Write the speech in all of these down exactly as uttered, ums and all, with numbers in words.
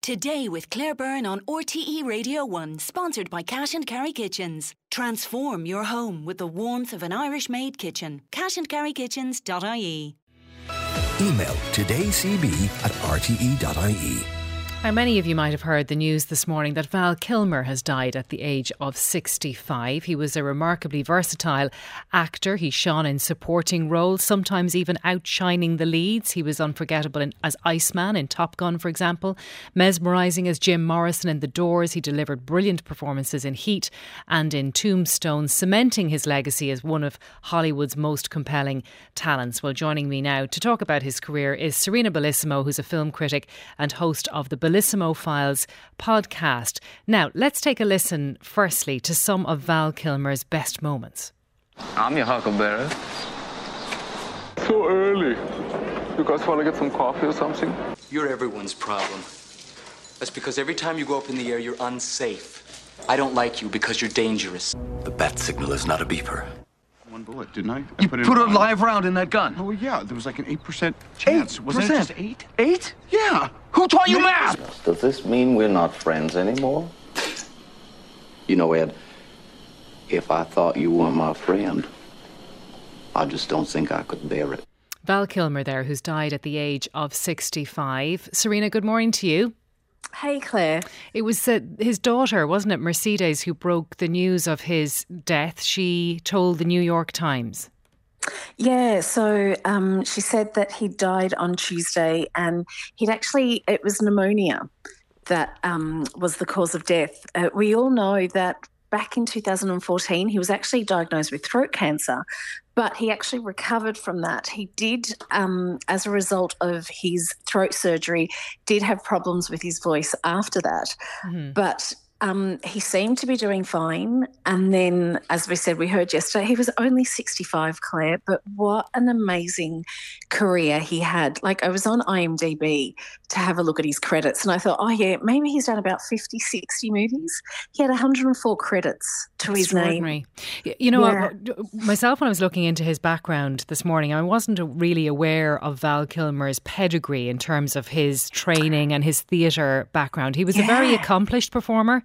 Today with Claire Byrne on R T E Radio one, sponsored by Cash and Carry Kitchens. Transform your home with the warmth of an Irish-made kitchen. cash and carry kitchens dot I E. Email todaycb at r t e dot i e. Now, many of you might have heard the news this morning that Val Kilmer has died at the age of sixty-five. He was a remarkably versatile actor. He shone in supporting roles, sometimes even outshining the leads. He was unforgettable in, as Iceman in Top Gun, for example, mesmerising as Jim Morrison in The Doors. He delivered brilliant performances in Heat and in Tombstone, cementing his legacy as one of Hollywood's most compelling talents. Well, joining me now to talk about his career is Serena Bellissimo, who's a film critic and host of the Bellissimo Files podcast. Now, let's take a listen firstly to some of Val Kilmer's best moments. I'm your huckleberry. So early. You guys want to get some coffee or something? You're everyone's problem. That's because every time you go up in the air, you're unsafe. I don't like you because you're dangerous. The bat signal is not a beeper. One bullet, didn't I? I You put, put, in a one. live round in that gun. Oh, yeah. There was like an eight percent chance. Eight Wasn't it percent? just eight? Eight? Yeah. Who taught you math? Does this mean we're not friends anymore? You know, Ed, if I thought you weren't my friend, I just don't think I could bear it. Val Kilmer there, who's died at the age of sixty-five. Serena, good morning to you. Hey, Claire. It was uh, his daughter, wasn't it, Mercedes, who broke the news of his death. She told the New York Times. Yeah, so um, she said that he died on Tuesday and he'd actually, it was pneumonia that um, was the cause of death. Uh, we all know that back in two thousand fourteen, he was actually diagnosed with throat cancer, but he actually recovered from that. He did, um, as a result of his throat surgery, did have problems with his voice after that. Mm-hmm. But Um, he seemed to be doing fine. And then, as we said, we heard yesterday, he was only sixty-five, Claire, but what an amazing career he had. Like, I was on I M D B to have a look at his credits and I thought, oh, yeah, maybe he's done about fifty, sixty movies. He had one hundred four credits to his name. You know, Yeah. myself, when I was looking into his background this morning, I wasn't really aware of Val Kilmer's pedigree in terms of his training and his theatre background. He was Yeah. a very accomplished performer.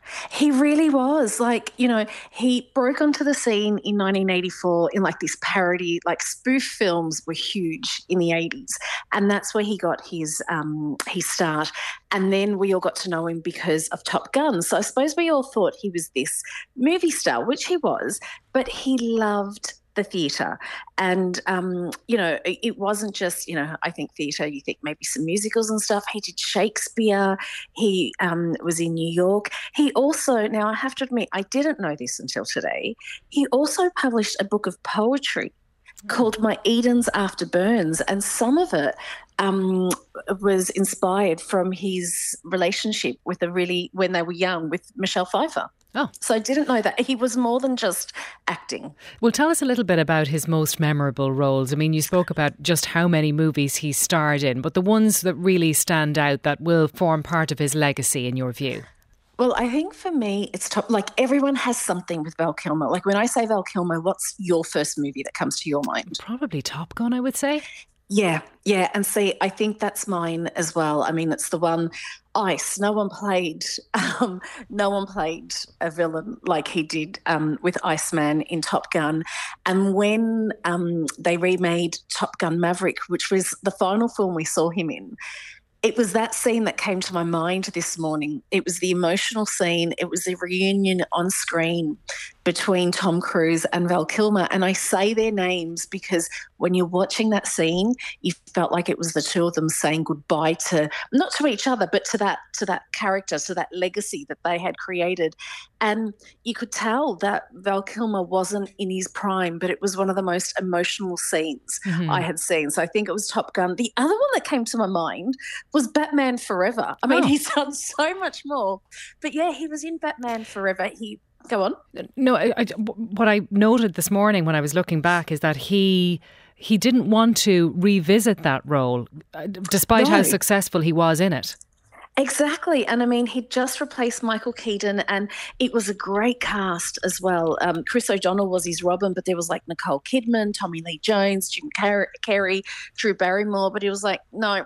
He really was. Like, you know, he broke onto the scene in nineteen eighty-four in like this parody, like spoof films were huge in the eighties. And that's where he got his um, his start. And then we all got to know him because of Top Gun. So I suppose we all thought he was this movie star, which he was, but he loved the theatre. And, um, you know, it, it wasn't just, you know, I think theatre, you think maybe some musicals and stuff. He did Shakespeare. He um, was in New York. He also, now I have to admit, I didn't know this until today, he also published a book of poetry called My Edens After Burns, and some of it um, was inspired from his relationship with a really, when they were young, with Michelle Pfeiffer. Oh. So I didn't know that. He was more than just acting. Well, tell us a little bit about his most memorable roles. I mean, you spoke about just how many movies he starred in, but the ones that really stand out that will form part of his legacy in your view. Well, I think for me, it's top, like everyone has something with Val Kilmer. Like when I say Val Kilmer, what's your first movie that comes to your mind? Probably Top Gun, I would say. Yeah, yeah. And see, I think that's mine as well. I mean, it's the one, Ice. No one played, um, no one played a villain like he did um, with Iceman in Top Gun. And when um, they remade Top Gun Maverick, which was the final film we saw him in, it was that scene that came to my mind this morning. It was the emotional scene. It was the reunion on screen between Tom Cruise and Val Kilmer. And I say their names because when you're watching that scene, you felt like it was the two of them saying goodbye to, not to each other, but to that to that character, to that legacy that they had created. And you could tell that Val Kilmer wasn't in his prime, but it was one of the most emotional scenes mm-hmm. I had seen. So I think it was Top Gun. The other one that came to my mind was Batman Forever. I mean, oh. he's done so much more. But yeah, he was in Batman Forever. He Go on. No, I, I, what I noted this morning when I was looking back is that he he didn't want to revisit that role, despite no. how successful he was in it. Exactly. And I mean, he'd just replaced Michael Keaton and it was a great cast as well. Um, Chris O'Donnell was his Robin, but there was like Nicole Kidman, Tommy Lee Jones, Jim Car- Carrey, Drew Barrymore. But he was like, no,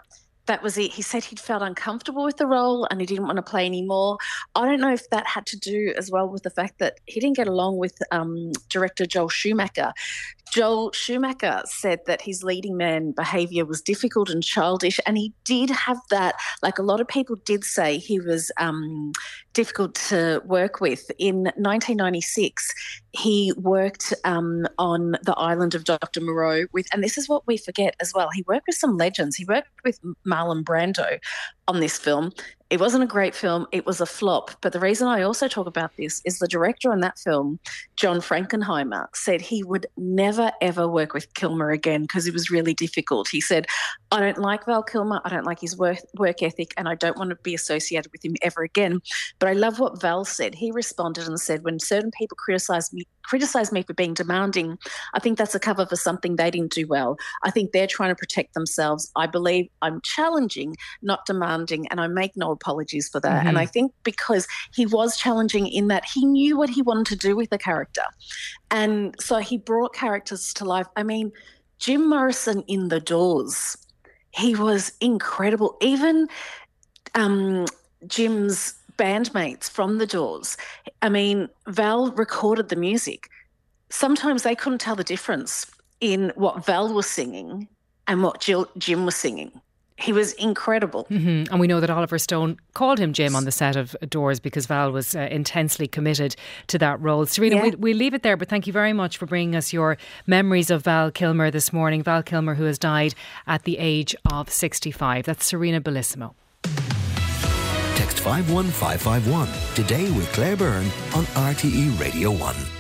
that was it. He said he'd felt uncomfortable with the role and he didn't want to play anymore. I don't know if that had to do as well with the fact that he didn't get along with um, director Joel Schumacher. Joel Schumacher said that his leading man behaviour was difficult and childish, and he did have that, like a lot of people did say he was um, difficult to work with. In nineteen ninety-six, he worked um, on the island of Doctor Moreau with, and this is what we forget as well, he worked with some legends. He worked with Marlon Brando on this film. It wasn't a great film. It was a flop. But the reason I also talk about this is the director on that film, John Frankenheimer, said he would never, ever work with Kilmer again because it was really difficult. He said, I don't like Val Kilmer. I don't like his work, work ethic, and I don't want to be associated with him ever again. But I love what Val said. He responded and said, when certain people criticise me, criticise me for being demanding, I think that's a cover for something they didn't do well. I think they're trying to protect themselves. I believe I'm challenging, not demanding, and I make no apologies for that. Mm-hmm. And I think because he was challenging in that he knew what he wanted to do with the character. And so he brought characters to life. I mean, Jim Morrison in The Doors, he was incredible. Even um, Jim's bandmates from The Doors, I mean, Val recorded the music. Sometimes they couldn't tell the difference in what Val was singing and what Jill, Jim was singing. He was incredible. Mm-hmm. And we know that Oliver Stone called him Jim on the set of Doors because Val was uh, intensely committed to that role. Serena, yeah. we'll, we'll leave it there, but thank you very much for bringing us your memories of Val Kilmer this morning. Val Kilmer, who has died at the age of sixty-five. That's Serena Bellissimo. Text five one five five one today with Claire Byrne on R T E Radio one.